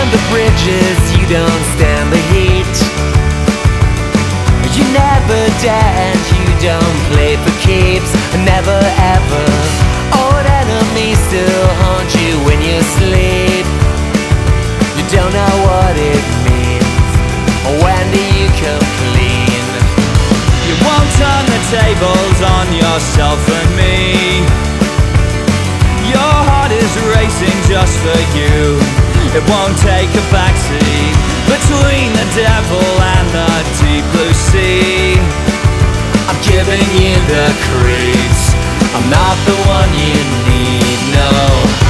burn the bridges, you don't stand the heat. You never dare and you don't play for keeps. Never ever. Old enemies still haunt you when you sleep. You don't know what it means. When do you come clean? You won't turn the tables on yourself and me. Your heart is racing just for you. It won't take a backseat between the devil and the deep blue sea. I'm giving you the creeps. I'm not the one you need, no.